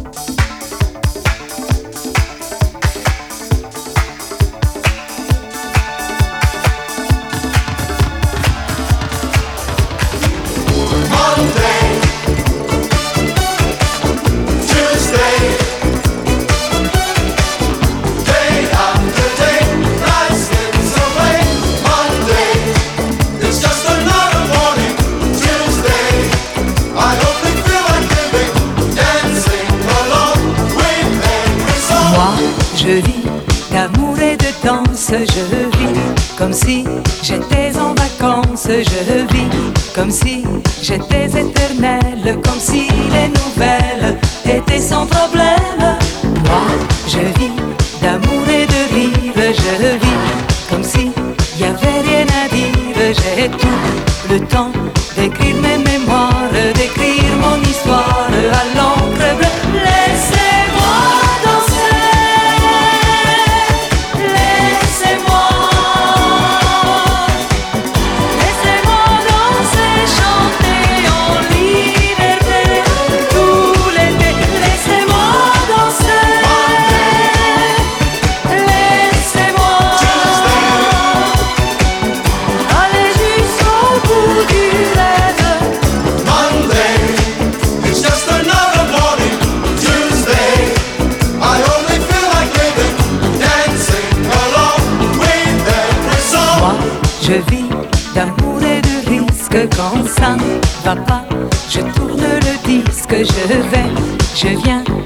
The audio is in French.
Je vis d'amour et de danse, je vis comme si j'étais en vacances, je vis comme si j'étais éternelle, comme si les nouvelles étaient sans problème. Moi, je vis d'amour et de rire, je vis comme si y avait rien à dire. J'ai tout le temps d'écrire mes mémoires, d'écrire mon histoire à l'encre bleue. Laissez-moi danser. Je vis d'amour et de risque, quand ça ne va pas, je tourne le disque, je viens